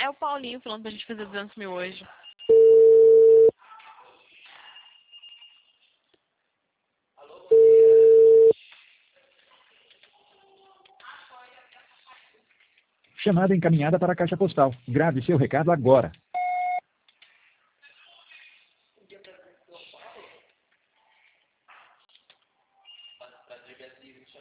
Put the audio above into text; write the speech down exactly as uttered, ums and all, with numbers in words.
É o Paulinho falando pra gente fazer duzentos mil hoje. Chamada encaminhada para a caixa postal. Grave seu recado agora.